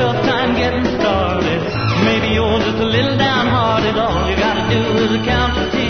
tough time getting started. Maybe you're just a little downhearted. All you gotta do is count to 10.